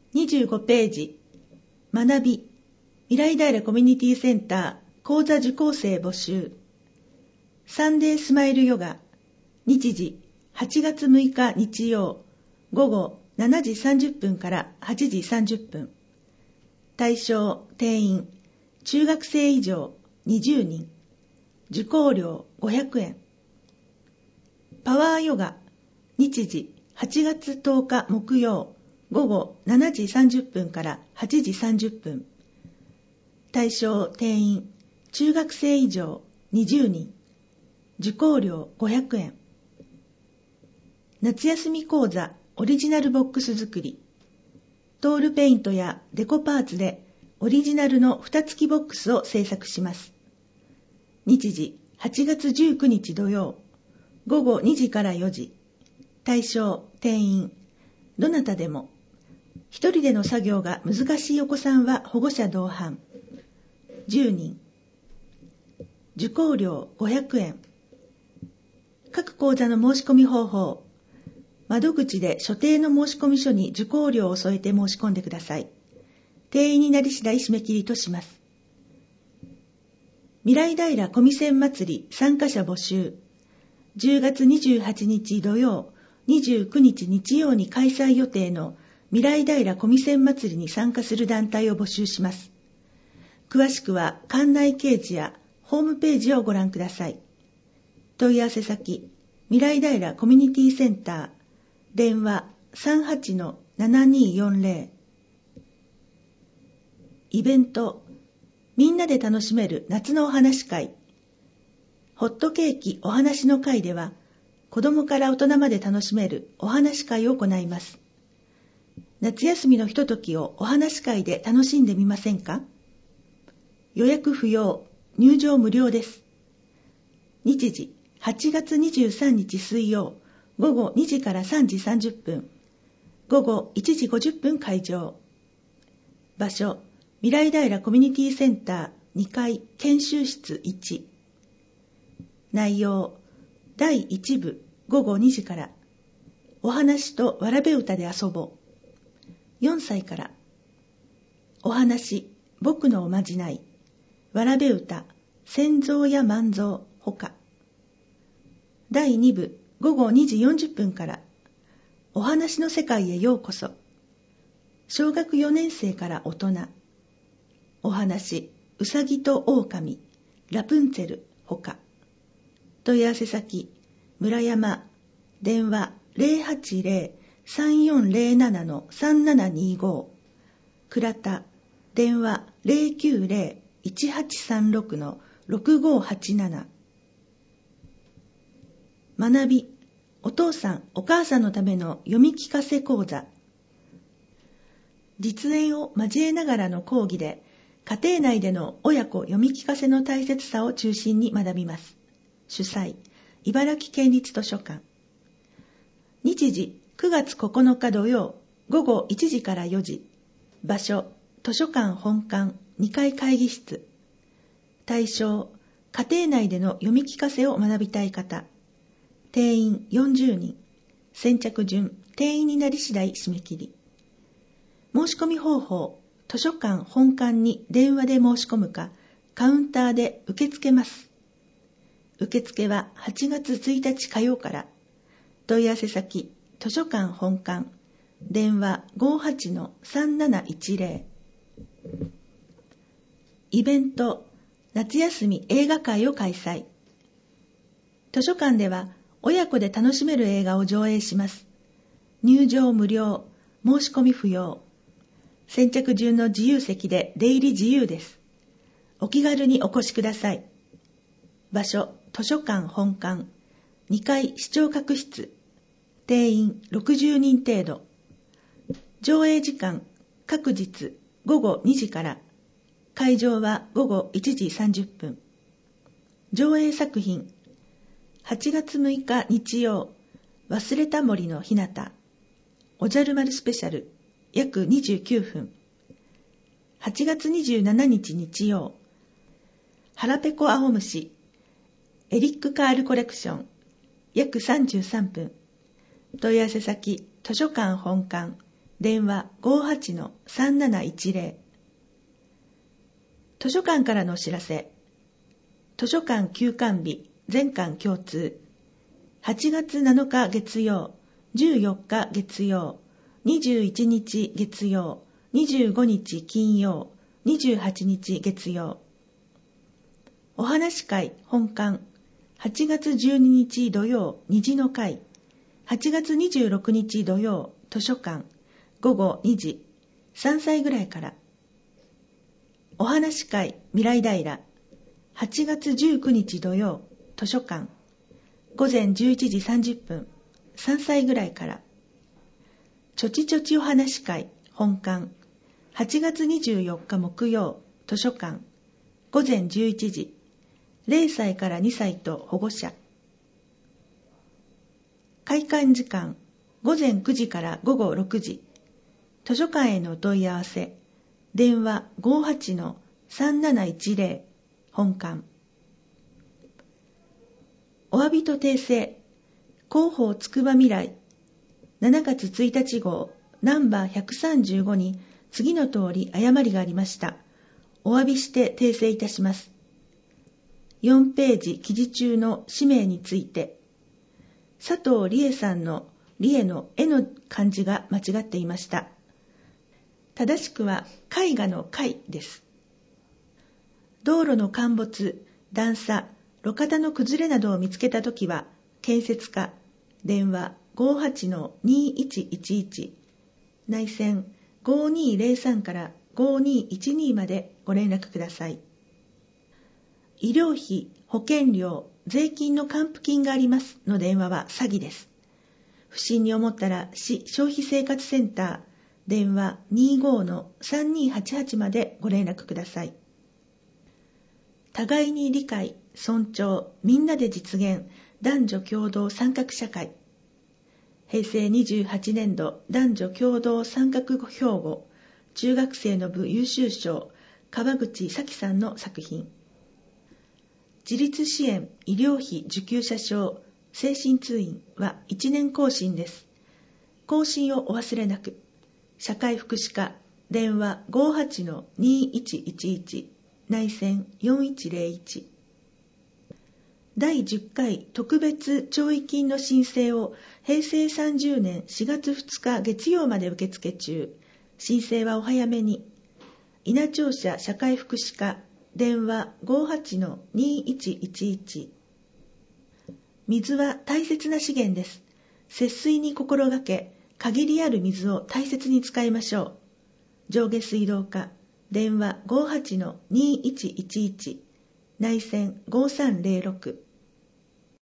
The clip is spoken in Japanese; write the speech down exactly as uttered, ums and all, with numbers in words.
にじゅうごページ、学び、未来平コミュニティセンター講座受講生募集。サンデースマイルヨガ、日時はちがつむいか日曜、午後しちじさんじゅっぷんからはちじさんじゅっぷん。対象定員、中学生以上にじゅうにん。受講料ごひゃくえん。パワーヨガ、日時はちがつとおか木曜、午後しちじさんじゅっぷんからはちじさんじゅっぷん。対象定員、中学生以上にじゅうにん。受講料ごひゃくえん。夏休み講座オリジナルボックス作り。トールペイントやデコパーツでオリジナルの蓋付きボックスを制作します。日時はちがつじゅうくにち土曜、午後にじからよじ。対象定員、どなたでも。一人での作業が難しいお子さんは保護者同伴。じゅうにん。受講料ごひゃくえん。各講座の申し込み方法。窓口で所定の申込書に受講料を添えて申し込んでください。定員になり次第締め切りとします。未来平コミセン祭り参加者募集。じゅうがつにじゅうはちにち土曜、にじゅうくにち日曜に開催予定の未来平コミセン祭りに参加する団体を募集します。詳しくは館内掲示やホームページをご覧ください。問い合わせ先、未来平コミュニティセンター、電話 さんはちのななにーよんぜろ。イベント、みんなで楽しめる夏のお話会。ホットケーキお話の会では、子供から大人まで楽しめるお話会を行います。夏休みのひとときをお話会で楽しんでみませんか？予約不要、入場無料です。日時、はちがつにじゅうさんにち水曜、午後にじからさんじさんじゅっぷん。午後いちじごじゅっぷん会場。場所、未来平コミュニティセンターにかい研修室いち。内容、だいいち部午後にじから。お話とわらべ歌で遊ぼう。よんさいから。お話、僕のおまじない。わらべ歌、先蔵や万蔵ほか。だいに部午後にじよんじゅっぷんから。お話の世界へようこそ。小学よねん生から大人。お話、うさぎと狼、ラプンツェルほか。問い合わせ先、村山、電話 ゼロはちゼロ さんよんゼロなな さんななにご。倉田、電話 ゼロきゅうゼロ いちはちさんろく ろくごはちなな。学び、お父さんお母さんのための読み聞かせ講座。実演を交えながらの講義で、家庭内での親子読み聞かせの大切さを中心に学びます。主催、茨城県立図書館。日時、くがつここのか土曜、午後いちじからよじ。場所、図書館本館にかい会議室。対象、家庭内での読み聞かせを学びたい方。定員よんじゅうにん。先着順、定員になり次第締め切り。申し込み方法、図書館本館に電話で申し込むか、カウンターで受け付けます。受付ははちがつついたち火曜から。問い合わせ先、図書館本館、電話 ごはちのさんなないちゼロ。イベント、夏休み映画会を開催。図書館では親子で楽しめる映画を上映します。入場無料、申し込み不要。先着順の自由席で出入り自由です。お気軽にお越しください。場所、図書館本館、にかい視聴覚室。定員ろくじゅうにん程度。上映時間、各日午後にじから。会場は午後いちじさんじゅっぷん。上映作品、はちがつむいか日曜、忘れた森のひなた。おじゃる丸スペシャル、約にじゅうきゅうふん。はちがつにじゅうしちにち日曜、腹ペコ青虫、エリック・カールコレクション、約さんじゅうさんぷん。問い合わせ先、図書館本館、 電話 ごーはちのさんなないちぜろ。図書館からのお知らせ。図書館休館日、全館共通。はちがつなのか月曜、じゅうよっか月曜、にじゅういちにち月曜、にじゅうごにち金曜、にじゅうはちにち月曜。お話会本館、はちがつじゅうににち土曜、虹の会。はちがつにじゅうろくにち土曜、図書館、ごごにじ、さんさいぐらいから。お話会未来平、はちがつじゅうくにち土曜、図書館、ごぜんじゅういちじさんじゅっぷん、さんさいぐらいから。ちょちちょちお話会本館、はちがつにじゅうよっか木曜、図書館、ごぜんじゅういちじ、ぜろさいからにさいと保護者。開館時間、ごぜんくじからごごろくじ。図書館へのお問い合わせ、電話 ごーはちのさんなないちぜろ 本館。お詫びと訂正、広報つくば未来しちがつついたち号ナンバーひゃくさんじゅうごに次の通り誤りがありました。お詫びして訂正いたします。よんページ記事中の氏名について、佐藤理恵さんの理恵の絵の漢字が間違っていました。正しくは絵画の絵です。道路の陥没、段差、路肩の崩れなどを見つけたときは、建設課、電話 ごーはちのにいちいちいち、内線ごにーぜろさんからごにーいちにーまでご連絡ください。医療費、保険料、税金の還付金がありますの電話は詐欺です。不審に思ったら市消費生活センター、電話 にじゅうごのさんにーはちはち までご連絡ください。互いに理解、尊重、みんなで実現、男女共同参画社会。へいせいにじゅうはちねんど男女共同参画標語、中学生の部優秀賞、川口咲さんの作品。自立支援、医療費受給者証、精神通院はいちねん更新です。更新をお忘れなく。社会福祉課、電話 ごーはちのにいちいちいち、内線よんいちぜろいち。だいじゅっかい特別弔慰金の申請をへいせいさんじゅうねんしがつふつか月曜まで受付中。申請はお早めに。稲庁舎社会福祉課、電話 ごーはちのにいちいちいち。水は大切な資源です。節水に心がけ、限りある水を大切に使いましょう。上下水道課、電話 ごーはちのにいちいちいち、内線ごーさんぜろろく。